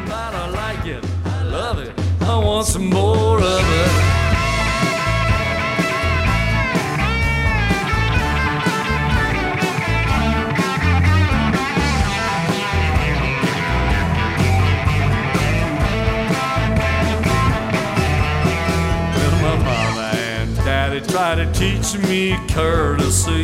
but I like it, I love it, I want some more of it. Daddy tried to teach me courtesy,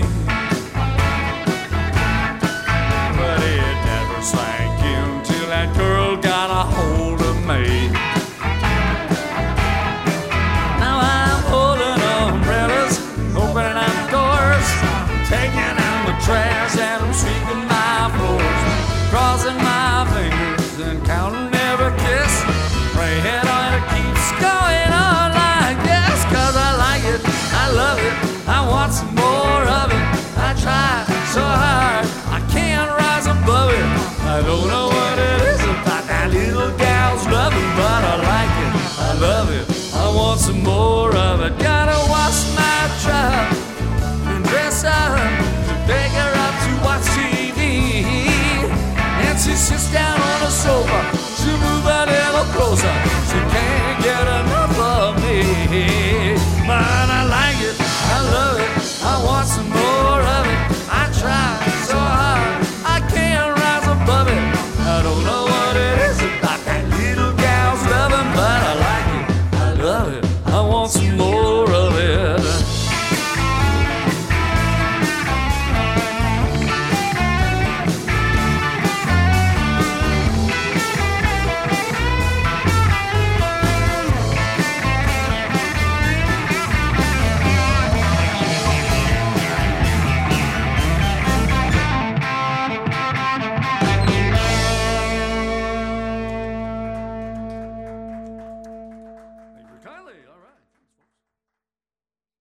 but it never sank in till that girl got a hold of me. Now I'm holding umbrellas, opening up doors, taking out the trash and I'm sweeping my floors, crossing my fingers and counting every kiss, praying on it keeps going on like this, 'cause I like it, I love it, I want some more of it. I try so hard, I can't rise above it. I don't know what it is about that little gal's loving, but I like it, I love it, I want some more of it. Gotta wash my truck,